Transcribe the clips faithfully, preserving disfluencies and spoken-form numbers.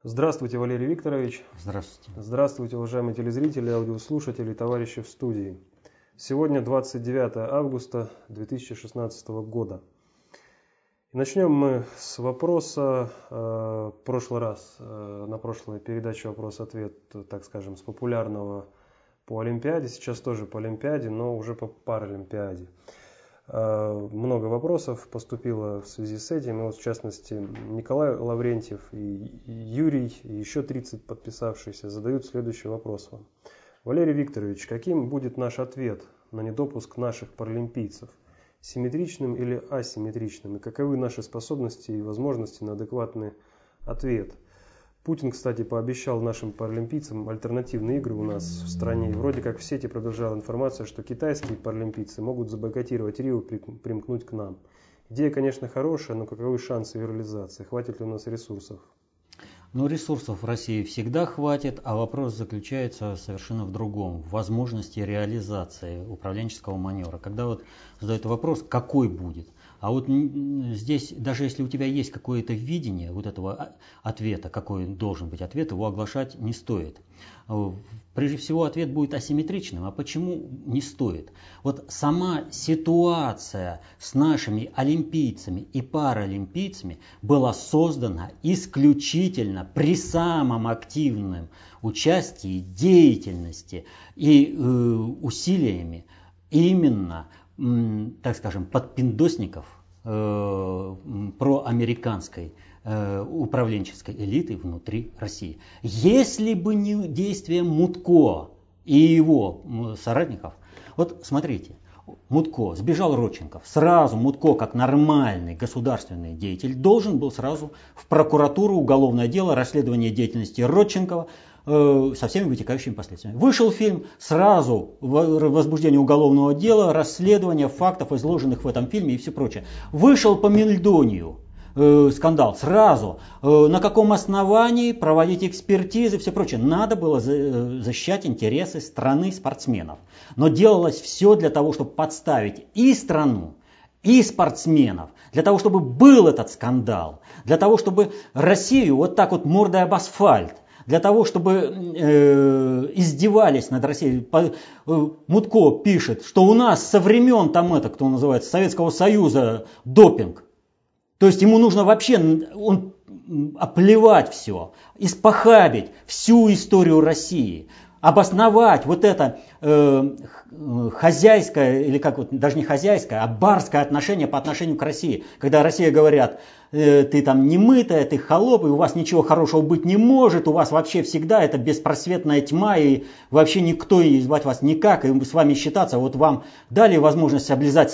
Здравствуйте, Валерий Викторович. Здравствуйте. Здравствуйте, уважаемые телезрители, аудиослушатели, товарищи в студии. Сегодня двадцать девятое августа две тысячи шестнадцатого года. И начнем мы с вопроса, э, прошлый раз, э, на прошлой передаче вопрос-ответ, так скажем, с популярного по Олимпиаде, сейчас тоже по Олимпиаде, но уже по Паралимпиаде. Много вопросов поступило в связи с этим. И вот в частности Николай Лаврентьев и Юрий, и еще тридцать подписавшиеся задают следующий вопрос вам. Валерий Викторович, каким будет наш ответ на недопуск наших паралимпийцев? Симметричным или асимметричным? И каковы наши способности и возможности на адекватный ответ? Путин, кстати, пообещал нашим паралимпийцам альтернативные игры у нас в стране. И вроде как в сети пробежала информация, что китайские паралимпийцы могут забойкотировать Рио и примкнуть к нам. Идея, конечно, хорошая, но каковы шансы ее реализации? Хватит ли у нас ресурсов? Ну, ресурсов в России всегда хватит, а вопрос заключается совершенно в другом. В возможности реализации управленческого маневра. Когда вот задают вопрос, какой будет? А вот здесь, даже если у тебя есть какое-то видение вот этого ответа, какой должен быть ответ, его оглашать не стоит. Прежде всего, ответ будет асимметричным. А почему не стоит? Вот сама ситуация с нашими олимпийцами и паралимпийцами была создана исключительно при самом активном участии, деятельности и э, усилиями именно, так скажем, подпиндосников э, проамериканской э, управленческой элиты внутри России. Если бы не действия Мутко и его соратников, вот смотрите, Мутко, сбежал Родченков, сразу Мутко, как нормальный государственный деятель, должен был сразу в прокуратуру, уголовное дело, расследование деятельности Родченкова, со всеми вытекающими последствиями. Вышел фильм, сразу возбуждение уголовного дела, расследование фактов, изложенных в этом фильме и все прочее. Вышел по Мельдонию э, скандал, сразу. Э, на каком основании проводить экспертизы, все прочее. Надо было за, защищать интересы страны спортсменов. Но делалось все для того, чтобы подставить и страну, и спортсменов, для того, чтобы был этот скандал, для того, чтобы Россию вот так вот мордой об асфальт, для того, чтобы э, издевались над Россией. По, э, Мутко пишет, что у нас со времен там это, кто называется, Советского Союза допинг. То есть ему нужно вообще он, оплевать все, испохабить всю историю России, обосновать вот это э, хозяйское, или как вот, даже не хозяйское, а барское отношение по отношению к России. Когда Россия говорят, э, ты там не мытая, ты холоп, и у вас ничего хорошего быть не может, у вас вообще всегда это беспросветная тьма, и вообще никто и звать вас никак, и с вами считаться, вот вам дали возможность облизать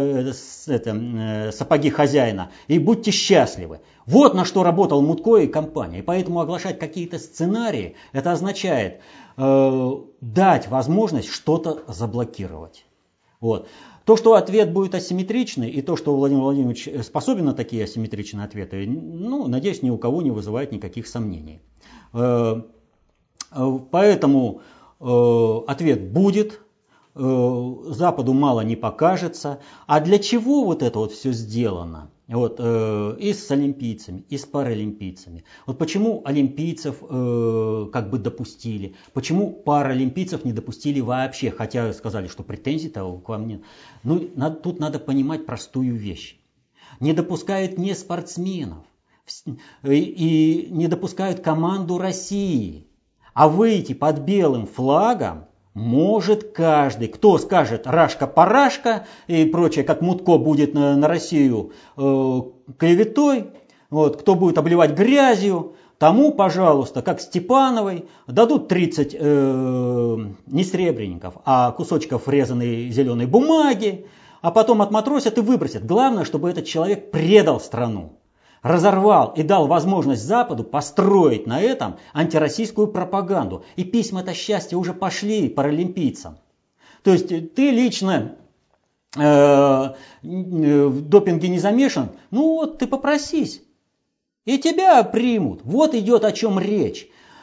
сапоги хозяина, и будьте счастливы. Вот на что работал Мутко и компания. И поэтому оглашать какие-то сценарии, это означает э, дать возможность что-то заблокировать. Вот. То, что ответ будет асимметричный, и то, что Владимир Владимирович способен на такие асимметричные ответы, ну, надеюсь, ни у кого не вызывает никаких сомнений. Э, поэтому э, ответ будет. Западу мало не покажется. А для чего вот это вот все сделано? Вот, э, и с олимпийцами, и с паралимпийцами. Вот почему олимпийцев э, как бы допустили, почему паралимпийцев не допустили вообще, хотя сказали, что претензий-то к вам нет. Ну, надо, тут надо понимать простую вещь. Не допускают не спортсменов, и, и не допускают команду России. А выйти под белым флагом может каждый. Кто скажет рашка-парашка и прочее, как Мутко будет на, на Россию э, клеветой, вот, кто будет обливать грязью, тому, пожалуйста, как Степановой, дадут тридцать э, не сребреников, а кусочков резаной зеленой бумаги, а потом отматросят и выбросят. Главное, чтобы этот человек предал страну. Разорвал и дал возможность Западу построить на этом антироссийскую пропаганду. И письма-то счастья уже пошли паралимпийцам. То есть ты лично э, в допинге не замешан, ну вот ты попросись, и тебя примут. Вот идет о чем речь.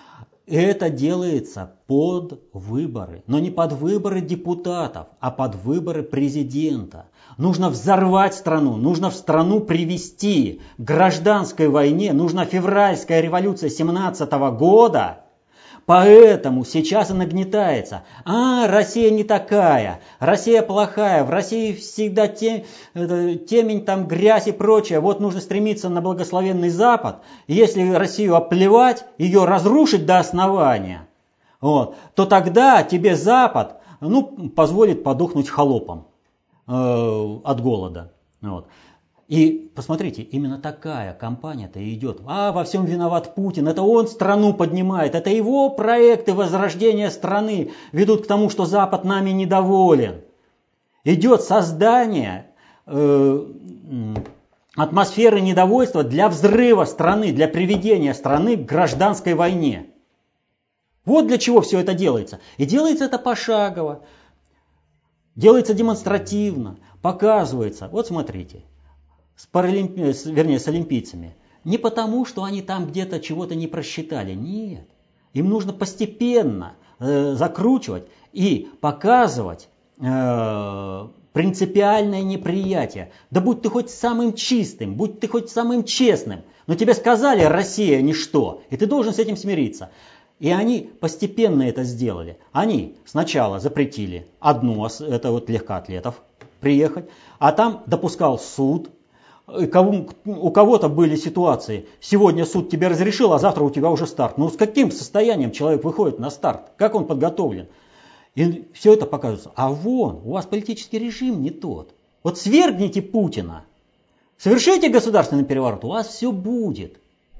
это делается под выборы, но не под выборы депутатов, а под выборы президента. Нужно взорвать страну, нужно в страну привести к гражданской войне, нужна февральская революция семнадцатого года. Поэтому сейчас и нагнетается. А, Россия не такая, Россия плохая, в России всегда те, темень, там грязь и прочее. Вот нужно стремиться на благословенный Запад. Если Россию оплевать, ее разрушить до основания, вот, то тогда тебе Запад ну, позволит подохнуть холопом э, от голода. Вот. И посмотрите, именно такая кампания-то идет. А, во всем виноват Путин, это он страну поднимает, это его проекты возрождения страны ведут к тому, что Запад нами недоволен. Идет создание э, атмосферы недовольства для взрыва страны, для приведения страны к гражданской войне. Вот для чего все это делается. И делается это пошагово, делается демонстративно, показывается. Вот смотрите. С, паралимпи... вернее, с олимпийцами. Не потому, что они там где-то чего-то не просчитали. Нет. Им нужно постепенно э, закручивать и показывать э, принципиальное неприятие. Да будь ты хоть самым чистым, будь ты хоть самым честным, но тебе сказали, Россия ничто, и ты должен с этим смириться. И они постепенно это сделали. Они сначала запретили одну, это вот легкоатлетов, приехать, а там допускал суд. У кого-то были ситуации, сегодня суд тебе разрешил, а завтра у тебя уже старт. Ну с каким состоянием человек выходит на старт? Как он подготовлен? И все это показывается. А вон, у вас политический режим не тот. Вот свергните Путина, совершите государственный переворот, у вас все будет.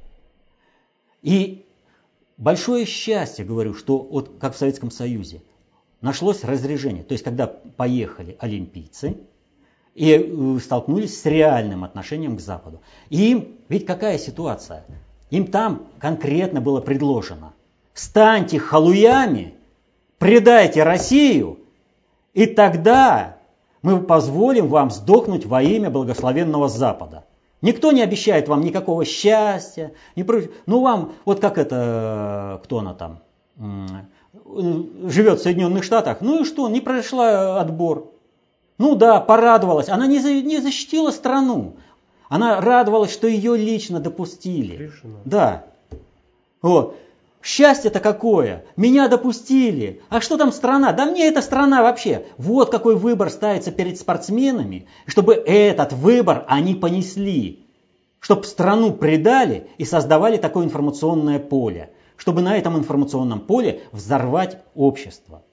И большое счастье, говорю, что вот как в Советском Союзе нашлось разрежение. То есть когда поехали олимпийцы, и столкнулись с реальным отношением к Западу. И им, ведь какая ситуация? Им там конкретно было предложено: станьте халуями, предайте Россию, и тогда мы позволим вам сдохнуть во имя благословенного Запада. Никто не обещает вам никакого счастья, не про... ну вам, вот как это, кто она там, живет в Соединенных Штатах, ну и что, не прошла отбор. Ну да, порадовалась. Она не, за, не защитила страну. Она радовалась, что ее лично допустили. Решено. Да. Вот. Счастье-то какое? Меня допустили. А что там страна? Да мне эта страна вообще. Вот какой выбор ставится перед спортсменами, чтобы этот выбор они понесли. Чтобы страну предали и создавали такое информационное поле. Чтобы на этом информационном поле взорвать общество.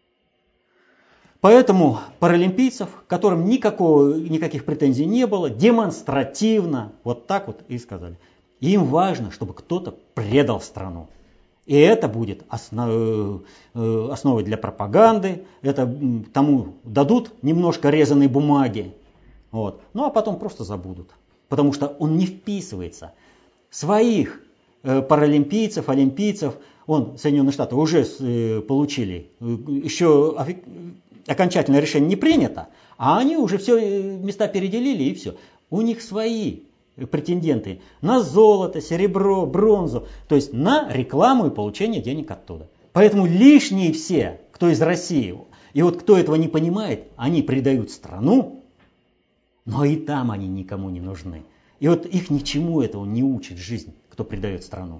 Поэтому паралимпийцев, которым никакого, никаких претензий не было, демонстративно, вот так вот и сказали. И им важно, чтобы кто-то предал страну. И это будет основ, основой для пропаганды, это тому дадут немножко резаной бумаги, вот. Ну а потом просто забудут. Потому что он не вписывается. Своих паралимпийцев, олимпийцев, он, Соединенные Штаты уже получили, еще окончательное решение не принято, а они уже все места переделили и все. У них свои претенденты на золото, серебро, бронзу, то есть на рекламу и получение денег оттуда. Поэтому лишние все, кто из России, и вот кто этого не понимает, они предают страну, но и там они никому не нужны. И вот их ничему этого не учит жизнь, кто предает страну.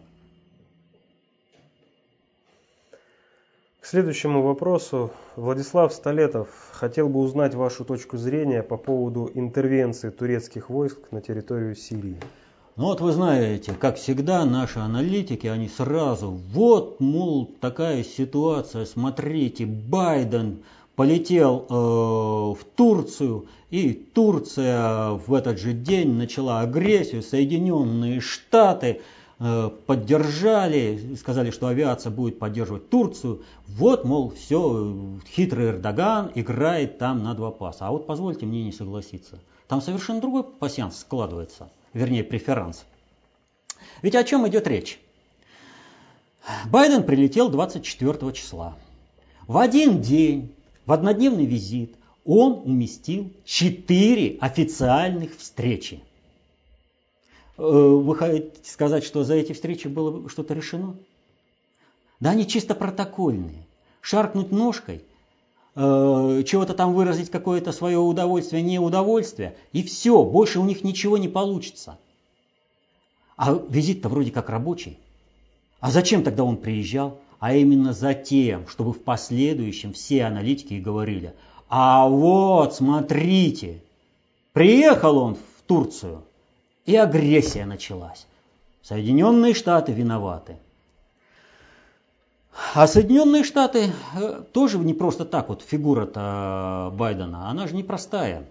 К следующему вопросу. Владислав Столетов хотел бы узнать вашу точку зрения по поводу интервенции турецких войск на территорию Сирии. Ну вот вы знаете, как всегда, наши аналитики, они сразу, вот, мол, такая ситуация, смотрите, Байден полетел э, в Турцию, и Турция в этот же день начала агрессию, Соединенные Штаты э, поддержали, сказали, что авиация будет поддерживать Турцию. Вот, мол, все, хитрый Эрдоган играет там на два паса. А вот позвольте мне не согласиться. Там совершенно другой пасьянс складывается, вернее преферанс. Ведь о чем идет речь? Байден прилетел двадцать четвёртого числа. В один день, в однодневный визит, он уместил четыре официальных встречи. Вы хотите сказать, что за эти встречи было что-то решено? Да они чисто протокольные. Шаркнуть ножкой, э, чего-то там выразить, какое-то свое удовольствие, неудовольствие, и все, больше у них ничего не получится. А визит-то вроде как рабочий. А зачем тогда он приезжал? А именно за тем, чтобы в последующем все аналитики говорили: а вот, смотрите, приехал он в Турцию, и агрессия началась. Соединенные Штаты виноваты. А Соединенные Штаты тоже не просто так, вот фигура-то Байдена, она же непростая.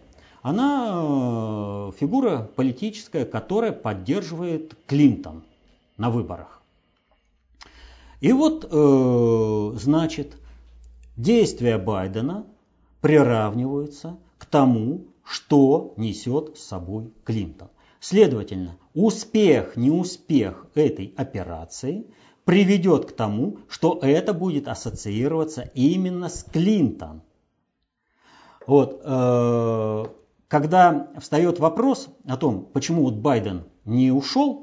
Она фигура политическая, которая поддерживает Клинтон на выборах. И вот, значит, действия Байдена приравниваются к тому, что несет с собой Клинтон. Следовательно, успех, неуспех этой операции приведет к тому, что это будет ассоциироваться именно с Клинтон. Вот, э, когда встает вопрос о том, почему вот Байден не ушел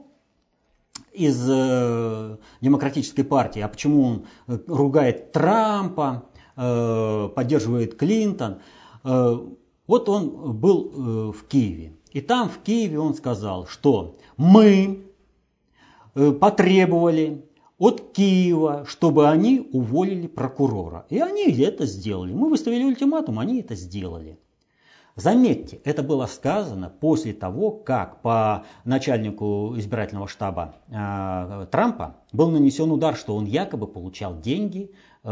из э, демократической партии, а почему он ругает Трампа, э, поддерживает Клинтон, э, вот он был э, в Киеве. И там в Киеве он сказал, что мы э, потребовали от Киева, чтобы они уволили прокурора. И они это сделали. Мы выставили ультиматум, они это сделали. Заметьте, это было сказано после того, как по начальнику избирательного штаба э, Трампа был нанесен удар, что он якобы получал деньги,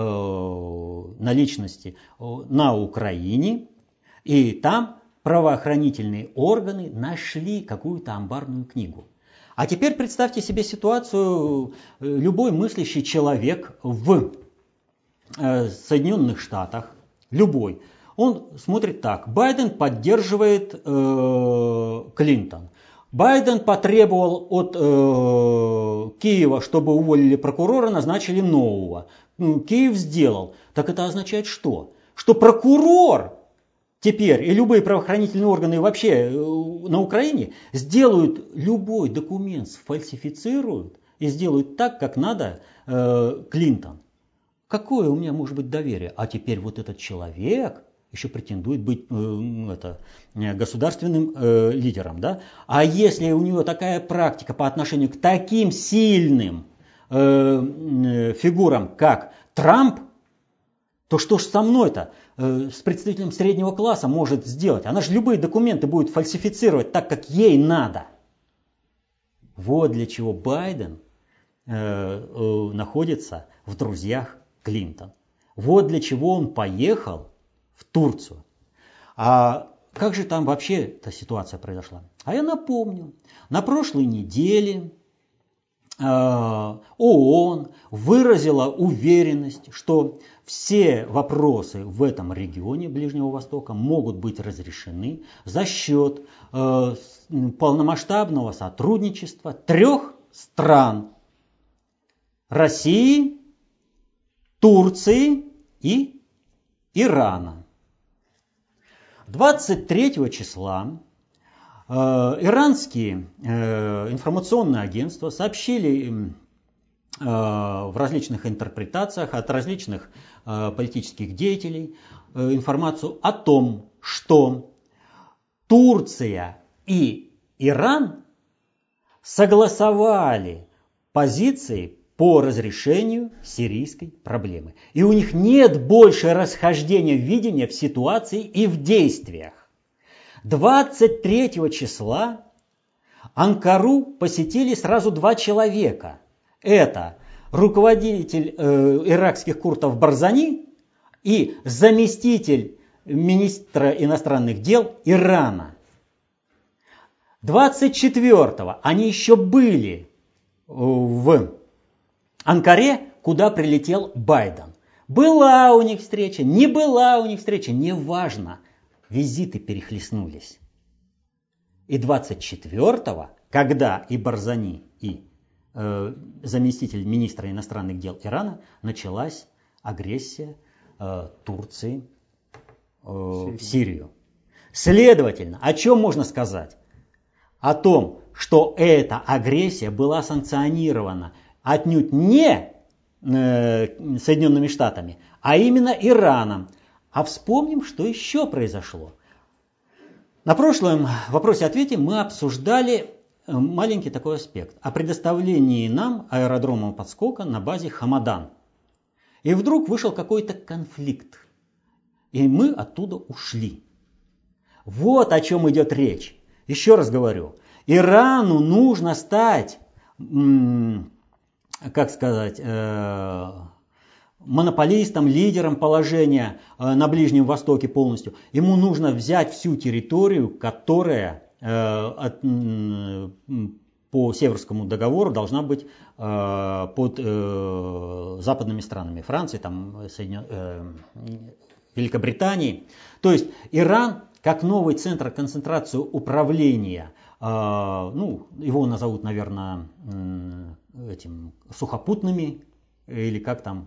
э, наличности э, на Украине, и там правоохранительные органы нашли какую-то амбарную книгу. А теперь представьте себе ситуацию: любой мыслящий человек в э, Соединенных Штатах, любой, он смотрит так: Байден поддерживает э, Клинтон. Байден потребовал от э, Киева, чтобы уволили прокурора, назначили нового. Киев сделал. Так это означает что? Что прокурор теперь и любые правоохранительные органы вообще на Украине сделают любой документ, сфальсифицируют и сделают так, как надо э, Клинтон. Какое у меня может быть доверие? А теперь вот этот человек еще претендует быть э, это, государственным э, лидером. Да? А если у него такая практика по отношению к таким сильным э, э, фигурам, как Трамп, то что ж со мной-то, э, с представителем среднего класса может сделать? Она же любые документы будет фальсифицировать так, как ей надо. Вот для чего Байден э, э, находится в друзьях Клинтон. Вот для чего он поехал в Турцию. А как же там вообще эта ситуация произошла? А я напомню, на прошлой неделе ООН выразила уверенность, что все вопросы в этом регионе Ближнего Востока могут быть разрешены за счет э, полномасштабного сотрудничества трех стран: России, Турции и Ирана. двадцать третьего числа э, иранские э, информационные агентства сообщили э, в различных интерпретациях от различных э, политических деятелей э, информацию о том, что Турция и Иран согласовали позиции по разрешению сирийской проблемы. И у них нет больше расхождения видения в ситуации и в действиях. двадцать третьего числа Анкару посетили сразу два человека. Это руководитель э, иракских курдов Барзани и заместитель министра иностранных дел Ирана. двадцать четвёртого они еще были в Анкаре, куда прилетел Байден. Была у них встреча, не была у них встреча, неважно. Визиты перехлестнулись. И двадцать четвёртого, когда и Барзани, и э, заместитель министра иностранных дел Ирана, началась агрессия э, Турции э, в Сирию. Следовательно, о чем можно сказать? О том, что эта агрессия была санкционирована отнюдь не Соединенными Штатами, а именно Ираном. А вспомним, что еще произошло. На прошлом вопросе-ответе мы обсуждали маленький такой аспект о предоставлении нам аэродрома подскока на базе Хамадан. И вдруг вышел какой-то конфликт, и мы оттуда ушли. Вот о чем идет речь. Еще раз говорю, Ирану нужно стать, как сказать, монополистом, лидером положения на Ближнем Востоке полностью. Ему нужно взять всю территорию, которая по Северскому договору должна быть под западными странами. Францией, там, Соединен... Великобританией. То есть Иран как новый центр концентрации управления, ну, его назовут, наверное, этим сухопутными, или как там,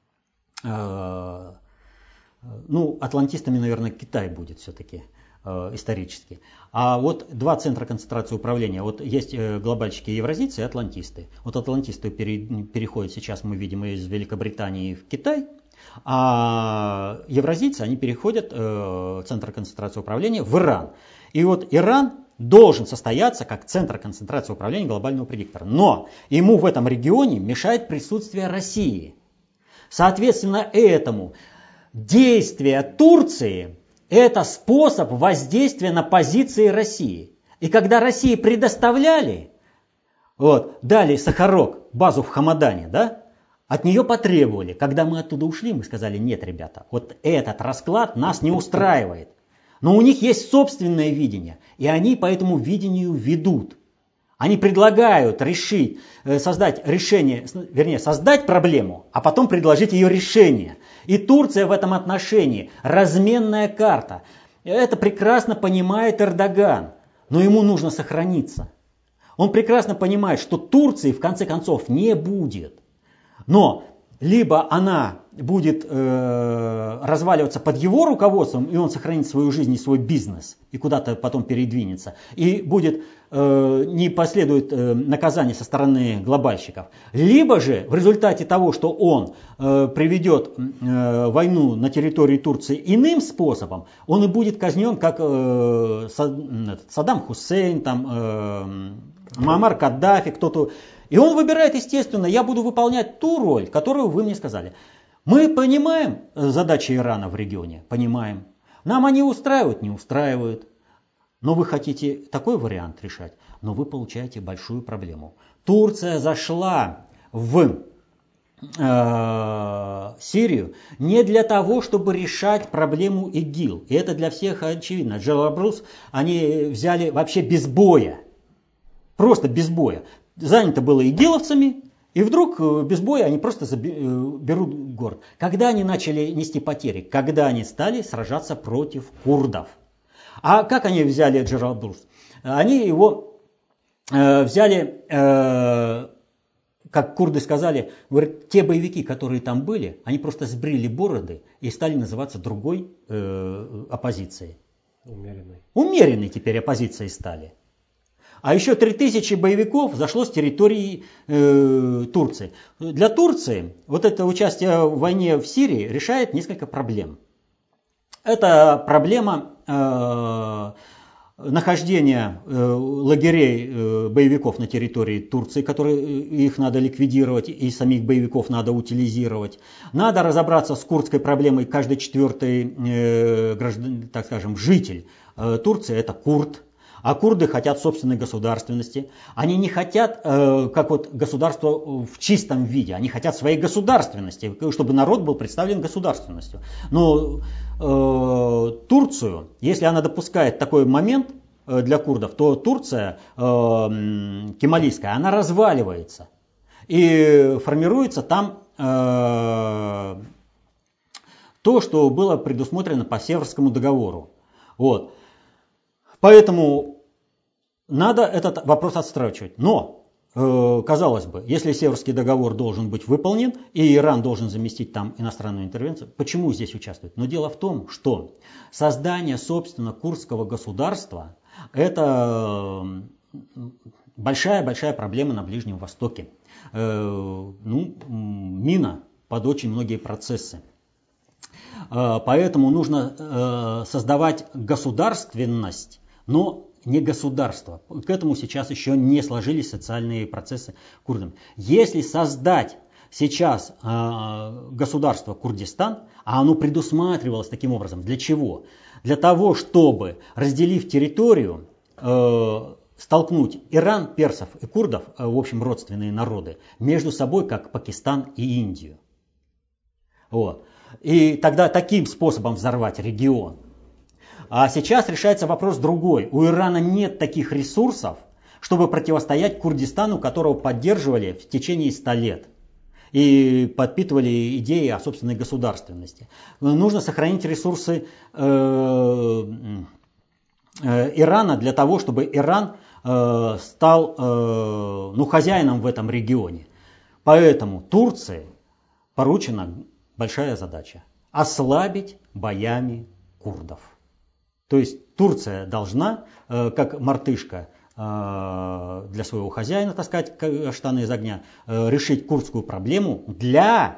ну, атлантистами, наверное, Китай будет все-таки исторически. А вот два центра концентрации управления. Вот есть глобальщики евразийцы и атлантисты. Вот атлантисты переходят сейчас, мы видим, из Великобритании в Китай, а евразийцы, они переходят центр концентрации управления в Иран. И вот Иран должен состояться как центр концентрации управления глобального предиктора. Но ему в этом регионе мешает присутствие России. Соответственно, этому действие Турции – это способ воздействия на позиции России. И когда России предоставляли, вот, дали Сахарок, базу в Хамадане, да, от нее потребовали. Когда мы оттуда ушли, мы сказали: нет, ребята, вот этот расклад нас не устраивает. Но у них есть собственное видение, и они по этому видению ведут. Они предлагают решить, создать решение, вернее, создать проблему, а потом предложить ее решение. И Турция в этом отношении разменная карта. Это прекрасно понимает Эрдоган, но ему нужно сохраниться. Он прекрасно понимает, что Турции в конце концов не будет. Но либо она будет э, разваливаться под его руководством, и он сохранит свою жизнь и свой бизнес, и куда-то потом передвинется, и будет, э, не последует э, наказание со стороны глобальщиков. Либо же в результате того, что он э, приведет э, войну на территории Турции иным способом, он и будет казнен, как э, Саддам Хусейн, там, э, Муаммар Каддафи, кто-то. И он выбирает, естественно: я буду выполнять ту роль, которую вы мне сказали. Мы понимаем задачи Ирана в регионе, понимаем. Нам они устраивают, не устраивают. Но вы хотите такой вариант решать, но вы получаете большую проблему. Турция зашла в э, Сирию не для того, чтобы решать проблему ИГИЛ. И это для всех очевидно. Джалабрус они взяли вообще без боя. Просто без боя. Занято было игиловцами, и вдруг без боя они просто берут город. Когда они начали нести потери? Когда они стали сражаться против курдов. А как они взяли Джалабрус? Они его э, взяли, э, как курды сказали, говорят, те боевики, которые там были, они просто сбрили бороды и стали называться другой э, оппозицией. Умеренной. Умеренной теперь оппозицией стали. А еще три тысячи боевиков зашло с территории э, Турции. Для Турции вот это участие в войне в Сирии решает несколько проблем. Это проблема э, нахождения э, лагерей э, боевиков на территории Турции, которые их надо ликвидировать, и самих боевиков надо утилизировать. Надо разобраться с курдской проблемой. Каждый четвертый э, граждан, так скажем, житель э, Турции — это курд. А курды хотят собственной государственности. Они не хотят, э, как вот государство в чистом виде, они хотят своей государственности, чтобы народ был представлен государственностью. Но э, Турцию, если она допускает такой момент э, для курдов, то Турция э, кемалийская, она разваливается. И формируется там э, то, что было предусмотрено по Северскому договору. Вот. Поэтому надо этот вопрос отстрачивать. Но, э, казалось бы, если Северский договор должен быть выполнен, и Иран должен заместить там иностранную интервенцию, почему здесь участвует? Но дело в том, что создание, собственно, курдского государства – это большая-большая проблема на Ближнем Востоке. ну, мина под очень многие процессы. Поэтому нужно создавать государственность, но не государство. К этому сейчас еще не сложились социальные процессы курдам. Если создать сейчас государство Курдистан, а оно предусматривалось таким образом, для чего? Для того, чтобы, разделив территорию, столкнуть Иран, персов и курдов, в общем, родственные народы, между собой, как Пакистан и Индию. Вот. И тогда таким способом взорвать регион. А сейчас решается вопрос другой. У Ирана нет таких ресурсов, чтобы противостоять Курдистану, которого поддерживали в течение ста лет. И подпитывали идеи о собственной государственности. Нужно сохранить ресурсы э, э, Ирана для того, чтобы Иран э, стал э, ну, хозяином в этом регионе. Поэтому Турции поручена большая задача – ослабить боями курдов. То есть Турция должна, э, как мартышка, для своего хозяина таскать каштаны из огня, решить курдскую проблему для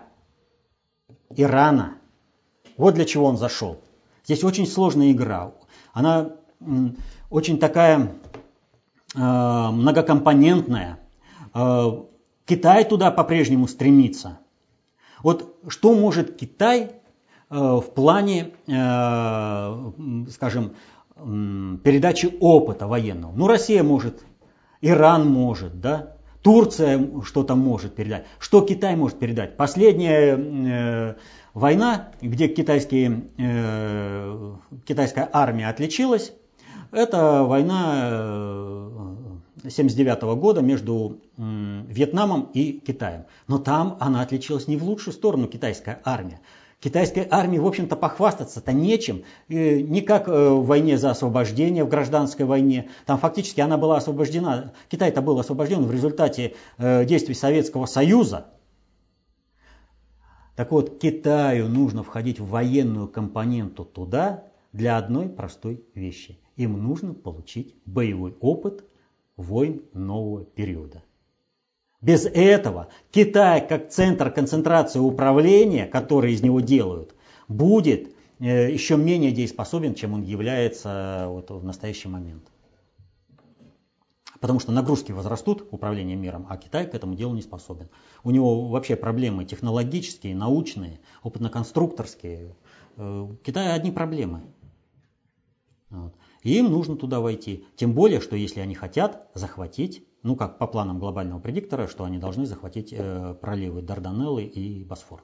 Ирана. Вот для чего он зашел. Здесь очень сложная игра. Она очень такая многокомпонентная. Китай туда по-прежнему стремится. Вот что может Китай в плане, скажем, передачи опыта военного. Ну, Россия может, Иран может, да, Турция что-то может передать. Что Китай может передать? Последняя э, война, где китайские, э, китайская армия отличилась, это война семьдесят девятого года между э, Вьетнамом и Китаем. Но там она отличилась не в лучшую сторону, китайская армия. Китайской армии, в общем-то, похвастаться-то нечем. Не как в войне за освобождение, в гражданской войне. Там фактически она была освобождена. Китай-то был освобожден в результате действий Советского Союза. Так вот, Китаю нужно входить в военную компоненту туда для одной простой вещи. Им нужно получить боевой опыт войн нового периода. Без этого Китай, как центр концентрации управления, который из него делают, будет еще менее дееспособен, чем он является вот в настоящий момент. Потому что нагрузки возрастут управлением миром, а Китай к этому делу не способен. У него вообще проблемы технологические, научные, опытно-конструкторские. У Китая одни проблемы. Вот. И им нужно туда войти. Тем более, что если они хотят захватить, ну как по планам глобального предиктора, что они должны захватить э, проливы Дарданеллы и Босфор.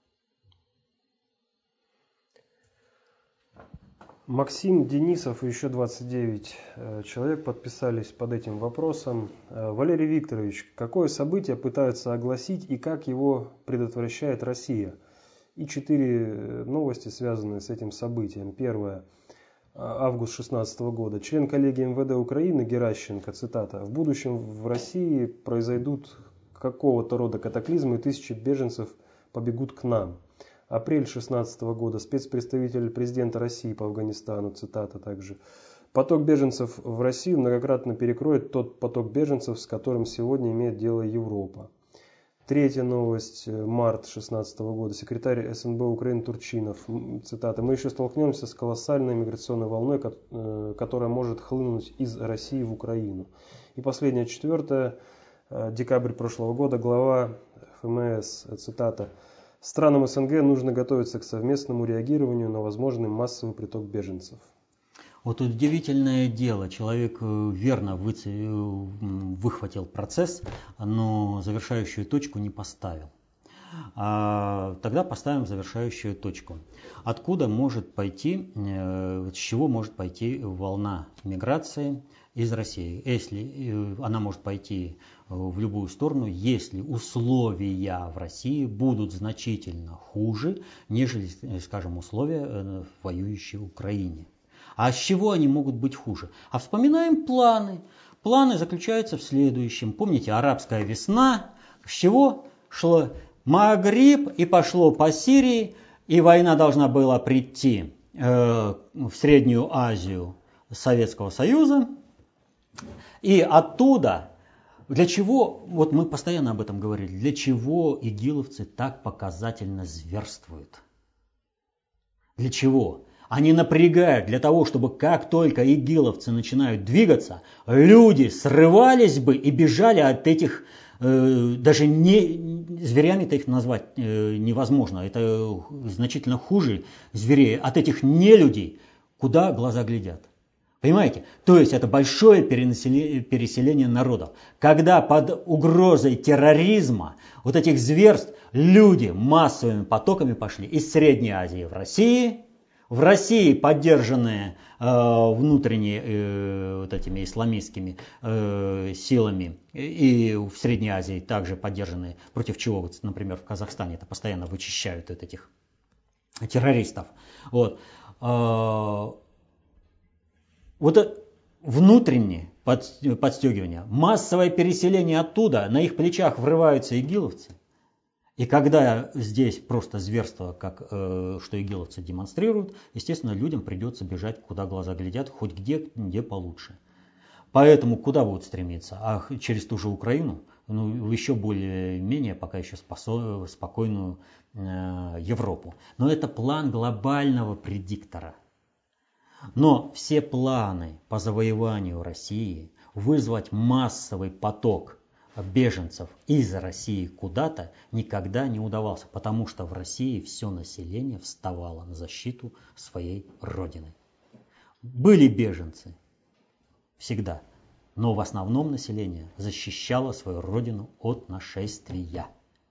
Максим Денисов и еще двадцать девять человек подписались под этим вопросом. Валерий Викторович, какое событие пытаются огласить и как его предотвращает Россия? И четыре новости, связанные с этим событием. Первое. Август две тысячи шестнадцатого года. Член коллегии эм вэ дэ Украины Геращенко, цитата, «В будущем в России произойдут какого-то рода катаклизмы, и тысячи беженцев побегут к нам». Апрель две тысячи шестнадцатого года. Спецпредставитель президента России по Афганистану, цитата также. «Поток беженцев в Россию многократно перекроет тот поток беженцев, с которым сегодня имеет дело Европа». Третья новость, март две тысячи шестнадцатого года. Секретарь эс эн бэ Украины Турчинов, цитата, «Мы еще столкнемся с колоссальной миграционной волной, которая может хлынуть из России в Украину». И последняя, четвертая, декабрь прошлого года, глава эф эм эс, цитата, «Странам эс эн гэ нужно готовиться к совместному реагированию на возможный массовый приток беженцев». Вот удивительное дело, человек верно выхватил процесс, но завершающую точку не поставил. А тогда поставим завершающую точку. Откуда может пойти, с чего может пойти волна миграции из России? Если она может пойти в любую сторону, если условия в России будут значительно хуже, нежели, скажем, условия в воюющей Украине. А с чего они могут быть хуже? А вспоминаем планы. Планы заключаются в следующем. Помните, арабская весна, с чего шло Магриб и пошло по Сирии, и война должна была прийти э, в Среднюю Азию Советского Союза, и оттуда Для чего, вот мы постоянно об этом говорили, для чего игиловцы так показательно зверствуют? Для чего? Они напрягают для того, чтобы как только игиловцы начинают двигаться, люди срывались бы и бежали от этих, э, даже не, зверями-то их назвать э, невозможно, это значительно хуже зверей, от этих нелюдей, куда глаза глядят. Понимаете? То есть это большое переселение народов. Когда под угрозой терроризма, вот этих зверств, люди массовыми потоками пошли из Средней Азии в Россию, в России поддержанные э, внутренними э, вот этими исламистскими э, силами, и в Средней Азии также поддержанные, против чего, вот, например, в Казахстане это постоянно вычищают вот этих террористов. Вот. Вот внутреннее подстегивание, массовое переселение оттуда, на их плечах врываются игиловцы. И когда здесь просто зверство, как э, что игиловцы демонстрируют, естественно, людям придется бежать, куда глаза глядят, хоть где, где получше. Поэтому куда будут стремиться? А через ту же Украину, ну, в еще более-менее пока еще спасо, спокойную э, Европу. Но это план глобального предиктора. Но все планы по завоеванию России, вызвать массовый поток беженцев из России куда-то никогда не удавался, потому что в России все население вставало на защиту своей родины. Были беженцы всегда, но в основном население защищало свою родину от нашествия.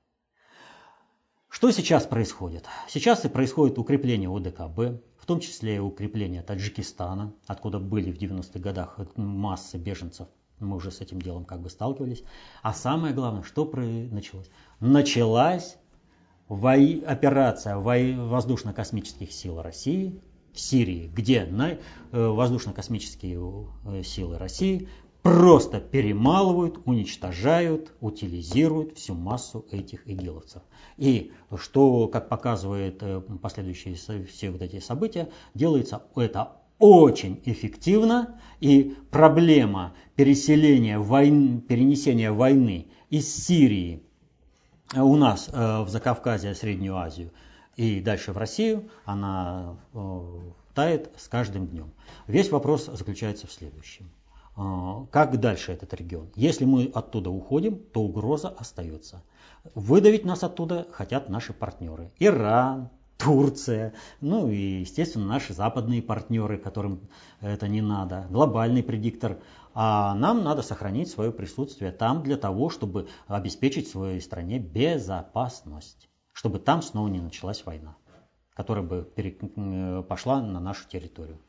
Что сейчас происходит? Сейчас и происходит укрепление ОДКБ, в том числе и укрепление Таджикистана, откуда были в девяностых годах массы беженцев. Мы уже с этим делом как бы сталкивались. А самое главное, что началось? Началась во- операция во- воздушно-космических сил России в Сирии, где на, э, воздушно-космические э, силы России просто перемалывают, уничтожают, утилизируют всю массу этих игиловцев. И что, как показывают э, последующие все вот эти события, делается это очень эффективно, и проблема переселения войны, перенесения войны из Сирии у нас э, в Закавказье, Среднюю Азию и дальше в Россию, она э, тает с каждым днем. Весь вопрос заключается в следующем. Э, как дальше этот регион? Если мы оттуда уходим, то угроза остается. Выдавить нас оттуда хотят наши партнеры. Иран, Турция, ну и, естественно, наши западные партнеры, которым это не надо, глобальный предиктор. А нам надо сохранить свое присутствие там для того, чтобы обеспечить своей стране безопасность, чтобы там снова не началась война, которая бы пере... пошла на нашу территорию.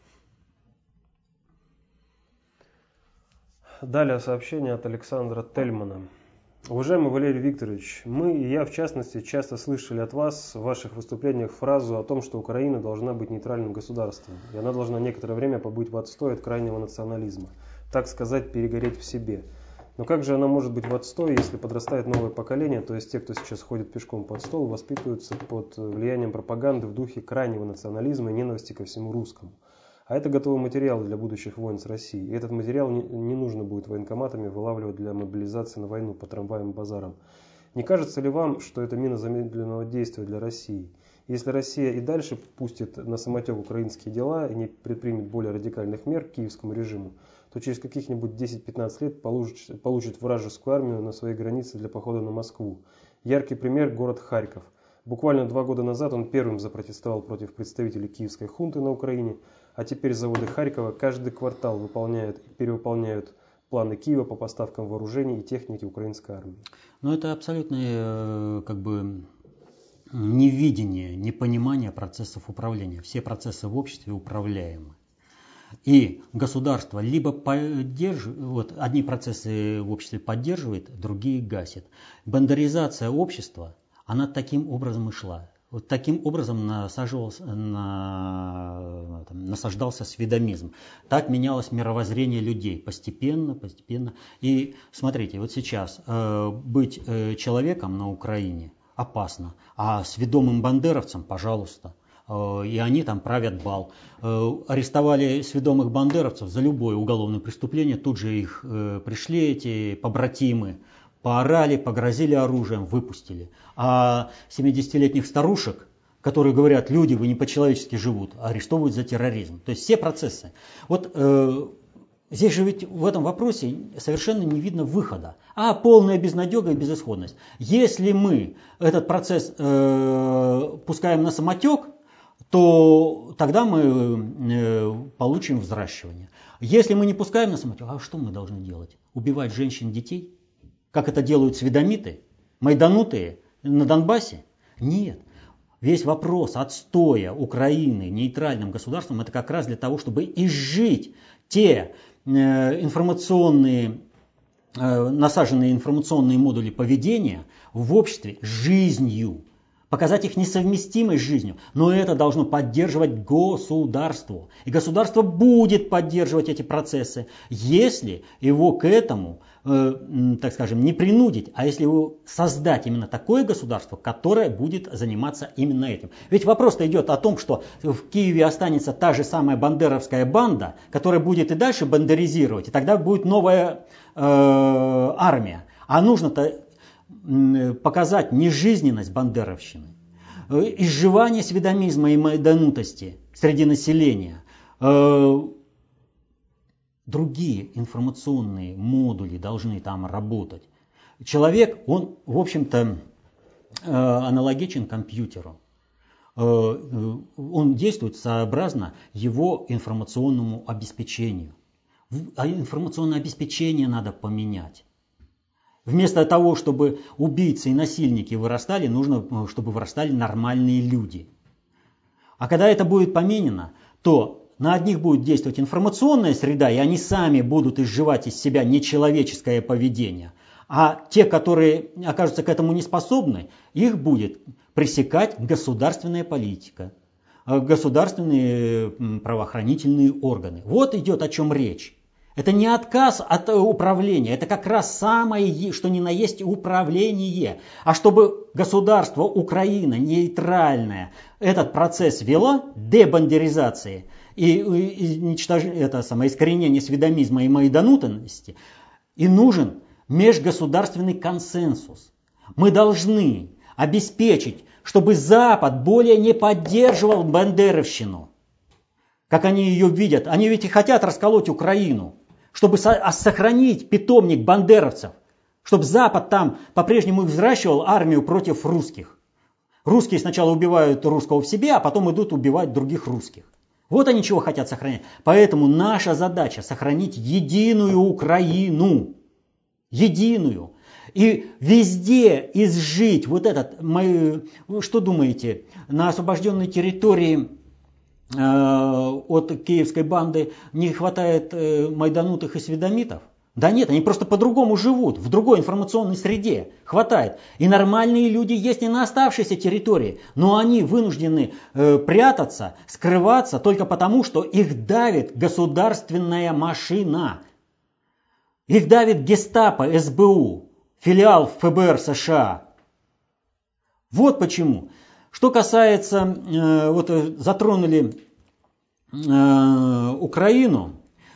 Далее сообщение от Александра Тельмана. Уважаемый Валерий Викторович, мы и я в частности часто слышали от вас в ваших выступлениях фразу о том, что Украина должна быть нейтральным государством, и она должна некоторое время побыть в отстое от крайнего национализма, так сказать, перегореть в себе. Но как же она может быть в отстое, если подрастает новое поколение, то есть те, кто сейчас ходит пешком под стол, воспитываются под влиянием пропаганды в духе крайнего национализма и ненависти ко всему русскому? А это готовый материал для будущих войн с Россией. И этот материал не, не нужно будет военкоматами вылавливать для мобилизации на войну по трамваям и базарам. Не кажется ли вам, что это мина замедленного действия для России? Если Россия и дальше пустит на самотек украинские дела и не предпримет более радикальных мер к киевскому режиму, то через каких-нибудь десять-пятнадцать лет получит, получит вражескую армию на своей границе для похода на Москву. Яркий пример – город Харьков. Буквально два года назад он первым запротестовал против представителей киевской хунты на Украине, а теперь заводы Харькова каждый квартал выполняют и перевыполняют планы Киева по поставкам вооружений и техники украинской армии. Но это абсолютное как бы невидение, непонимание процессов управления. Все процессы в обществе управляемы. И государство либо поддерживает, вот одни процессы в обществе поддерживает, другие гасит. Бандеризация общества, она таким образом и шла. Вот таким образом насаживался, на, там, насаждался сведомизм. Так менялось мировоззрение людей постепенно, постепенно. И смотрите, вот сейчас э, быть э, человеком на Украине опасно, а сведомым бандеровцем, пожалуйста. и они там правят бал. Арестовали сведомых бандеровцев за любое уголовное преступление, тут же их пришли эти побратимы, поорали, погрозили оружием, выпустили. А семидесятилетних старушек, которые говорят, люди, вы не по-человечески живут, арестовывают за терроризм. То есть все процессы. Вот э, здесь же ведь в этом вопросе совершенно не видно выхода, а полная безнадега и безысходность. Если мы этот процесс э, пускаем на самотек, то тогда мы э, получим взращивание. Если мы не пускаем на самотек, а что мы должны делать? Убивать женщин, детей? Как это делают сведомиты, майданутые на Донбассе? Нет. Весь вопрос отстоя Украины нейтральным государством, это как раз для того, чтобы изжить те э, информационные, э, насаженные информационные модули поведения в обществе жизнью. Показать их несовместимость с жизнью. Но это должно поддерживать государство. И государство будет поддерживать эти процессы, если его к этому, э, так скажем, не принудить, а если его создать именно такое государство, которое будет заниматься именно этим. Ведь вопрос-то идет о том, что в Киеве останется та же самая бандеровская банда, которая будет и дальше бандеризировать, и тогда будет новая э, армия. А нужно-то показать нежизненность бандеровщины, изживание сведомизма и майданутости среди населения, другие информационные модули должны там работать. Человек, он, в общем-то, аналогичен компьютеру. Он действует сообразно его информационному обеспечению. А информационное обеспечение надо поменять. Вместо того, чтобы убийцы и насильники вырастали, нужно, чтобы вырастали нормальные люди. А когда это будет поменено, то на одних будет действовать информационная среда, и они сами будут изживать из себя нечеловеческое поведение. А те, которые окажутся к этому не способны, их будет пресекать государственная политика, государственные правоохранительные органы. Вот идет о чем речь. Это не отказ от управления, это как раз самое, что ни на есть управление. А чтобы государство Украина, нейтральное, этот процесс вело, дебандеризации и, и, и это самое, искоренение сведомизма и майданутности, и нужен межгосударственный консенсус. Мы должны обеспечить, чтобы Запад более не поддерживал бандеровщину, как они ее видят. Они ведь и хотят расколоть Украину, чтобы сохранить питомник бандеровцев, чтобы Запад там по-прежнему взращивал армию против русских. Русские сначала убивают русского в себе, а потом идут убивать других русских. Вот они чего хотят сохранять. Поэтому наша задача сохранить единую Украину. Единую. И везде изжить вот этот, мы, что думаете, на освобожденной территории от киевской банды не хватает майданутых и сведомитов? Да нет, они просто по-другому живут, в другой информационной среде. Хватает. И нормальные люди есть и на оставшейся территории, но они вынуждены прятаться, скрываться только потому, что их давит государственная машина. Их давит гестапо, эс бэ у, филиал эф бэ эр США. Вот почему. Что касается, вот затронули Украину,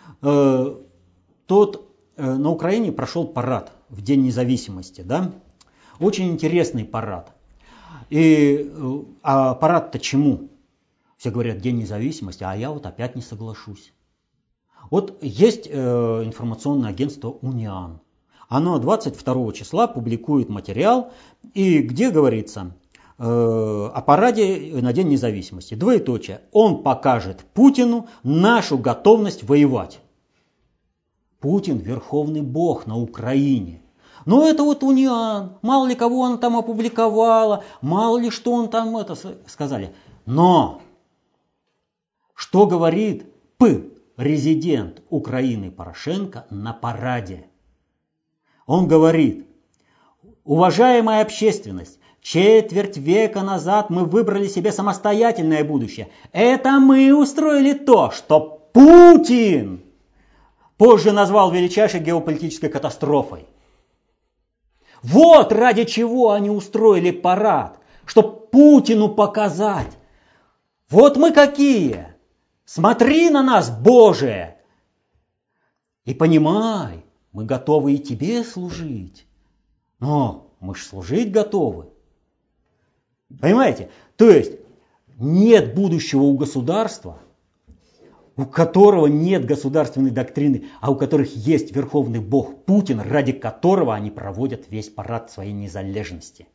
тот на Украине прошел парад в День независимости, да? Очень интересный парад. И, а парад-то чему? Все говорят, День независимости, а я вот опять не соглашусь. Вот есть информационное агентство «Униан». Оно двадцать второго числа публикует материал, и где говорится о параде на День независимости. Двоеточие. Он покажет Путину нашу готовность воевать. Путин верховный бог на Украине. Но это вот Униан. Мало ли кого он там опубликовала, мало ли что он там это сказали. Но что говорит П, резидент Украины Порошенко на параде? Он говорит: уважаемая общественность, четверть века назад мы выбрали себе самостоятельное будущее. Это мы устроили то, что Путин позже назвал величайшей геополитической катастрофой. Вот ради чего они устроили парад, чтобы Путину показать. Вот мы какие! Смотри на нас, Боже! И понимай, мы готовы и тебе служить. Но мы ж служить готовы. Понимаете? То есть нет будущего у государства, у которого нет государственной доктрины, а у которых есть верховный бог Путин, ради которого они проводят весь парад своей незалежности.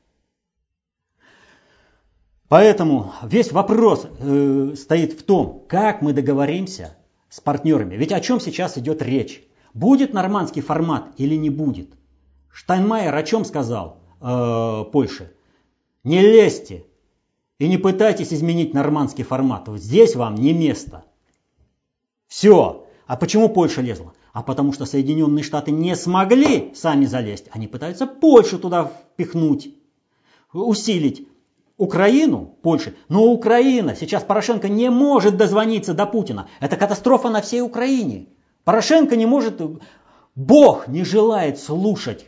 Поэтому весь вопрос э, стоит в том, как мы договоримся с партнерами. Ведь о чем сейчас идет речь? Будет нормандский формат или не будет? Штайнмайер о чем сказал э, Польше? Не лезьте и не пытайтесь изменить нормандский формат. Вот здесь вам не место. Все. А почему Польша лезла? А потому что Соединенные Штаты не смогли сами залезть. Они пытаются Польшу туда впихнуть, усилить Украину, Польшу. Но Украина, сейчас Порошенко не может дозвониться до Путина. Это катастрофа на всей Украине. Порошенко не может, Бог не желает слушать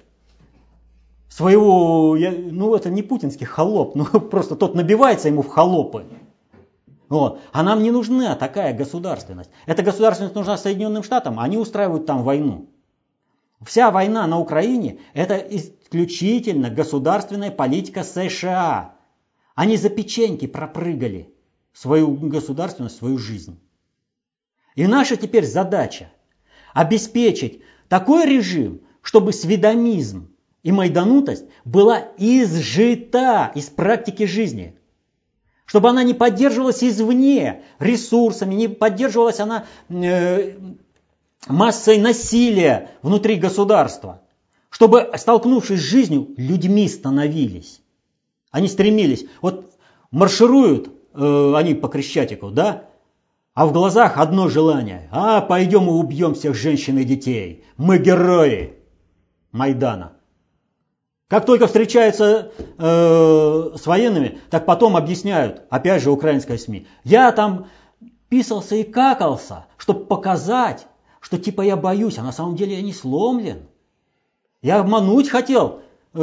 своего, ну это не путинский холоп, ну просто тот набивается ему в холопы. Вот. А нам не нужна такая государственность. Эта государственность нужна Соединенным Штатам, они устраивают там войну. Вся война на Украине это исключительно государственная политика США. Они за печеньки пропрыгали свою государственность, свою жизнь. И наша теперь задача обеспечить такой режим, чтобы сведомизм и майданутость была изжита из практики жизни. Чтобы она не поддерживалась извне ресурсами, не поддерживалась она э, массой насилия внутри государства. Чтобы, столкнувшись с жизнью, людьми становились. Они стремились. Вот маршируют э, они по Крещатику, да? А в глазах одно желание. А, пойдем и убьем всех женщин и детей. Мы герои Майдана. Как только встречаются э, с военными, так потом объясняют, опять же, украинская СМИ. Я там писался и какался, чтобы показать, что типа я боюсь, а на самом деле я не сломлен. Я обмануть хотел э,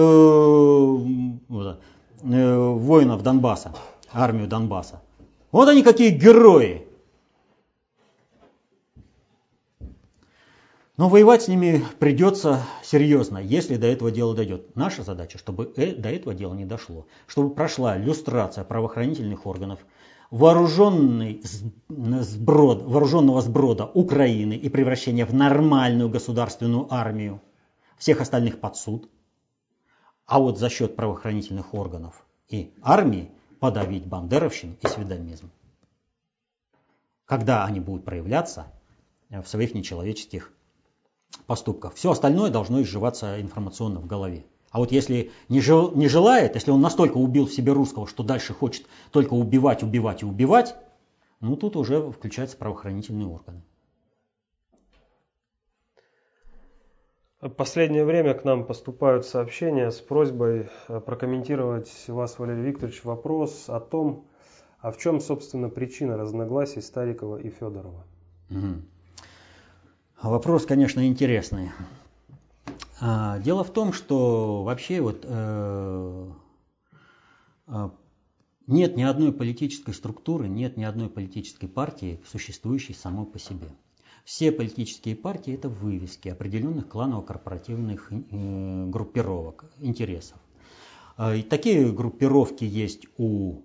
э, воинов Донбасса, армию Донбасса. Вот они какие герои. Но воевать с ними придется серьезно, если до этого дела дойдет. Наша задача, чтобы до этого дела не дошло. Чтобы прошла люстрация правоохранительных органов, вооруженный сброд, вооруженного сброда Украины и превращение в нормальную государственную армию, всех остальных под суд. А вот за счет правоохранительных органов и армии подавить бандеровщину и сведомизм. Когда они будут проявляться в своих нечеловеческих поступках. Все остальное должно изживаться информационно в голове. А вот если не, жел, не желает, если он настолько убил в себе русского, что дальше хочет только убивать, убивать и убивать, ну тут уже включаются правоохранительные органы. В последнее время к нам поступают сообщения с просьбой прокомментировать вас, Валерий Викторович, вопрос о том, а в чем, собственно, причина разногласий Старикова и Федорова. Угу. Вопрос, конечно, интересный. Дело в том, что вообще вот э, нет ни одной политической структуры, нет ни одной политической партии, существующей самой по себе. Все политические партии – это вывески определенных кланово-корпоративных э, группировок, интересов. И такие группировки есть у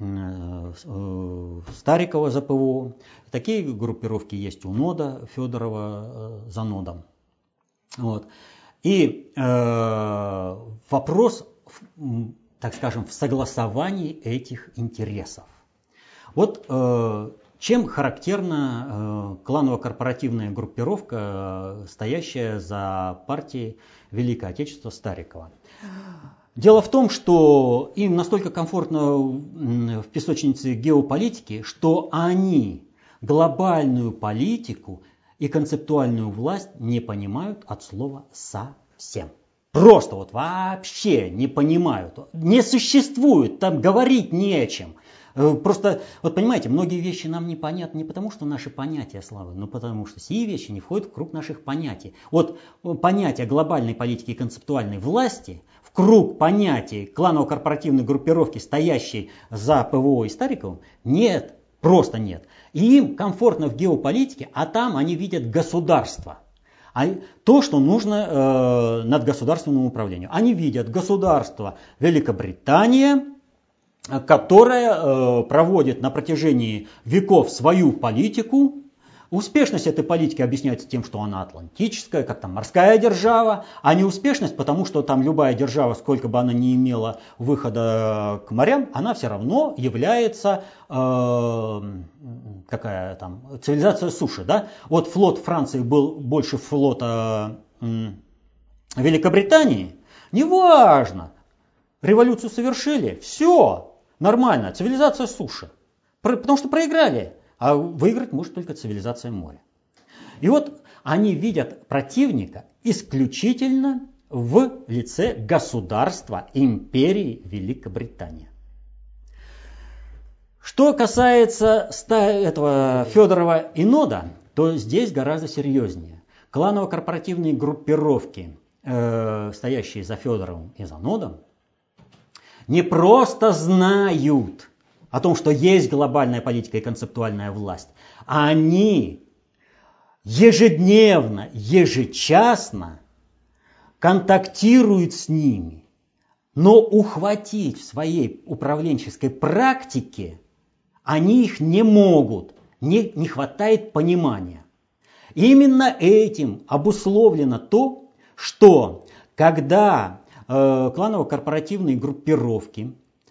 Старикова за ПВО. Такие группировки есть у нода Федорова за нодом. Вот. И э, вопрос, так скажем, в согласовании этих интересов. Вот э, чем характерна э, кланово-корпоративная группировка, э, стоящая за партией Великое Отечество Старикова? Дело в том, что им настолько комфортно в песочнице геополитики, что они глобальную политику и концептуальную власть не понимают от слова совсем. Просто вот вообще не понимают. Не существует, там говорить не о чем. Просто, вот понимаете, многие вещи нам непонятны не потому, что наши понятия слабы, но потому что сие вещи не входят в круг наших понятий. Вот понятие глобальной политики и концептуальной власти в круг понятий кланово-корпоративной группировки, стоящей за ПВО и Стариковым, нет. Просто нет. И им комфортно в геополитике, а там они видят государство. А то, что нужно э, надгосударственному управлению. Они видят государство Великобритания, которое э, проводит на протяжении веков свою политику. Успешность этой политики объясняется тем, что она атлантическая, как там морская держава, а неуспешность, потому что там любая держава, сколько бы она ни имела выхода к морям, она все равно является э, какая там цивилизация суши. Да? Вот флот Франции был больше флота э, Великобритании, неважно, революцию совершили, все нормально, цивилизация суши, потому что проиграли. А выиграть может только цивилизация моря. И вот они видят противника исключительно в лице государства империи Великобритания. Что касается этого Федорова и Нода, то здесь гораздо серьезнее. Кланово-корпоративные группировки, э, стоящие за Федоровым и за Нодом, не просто знают о том, что есть глобальная политика и концептуальная власть, а они ежедневно, ежечасно контактируют с ними, но ухватить в своей управленческой практике они их не могут, не, не хватает понимания. Именно этим обусловлено то, что когда э, кланово-корпоративные группировки,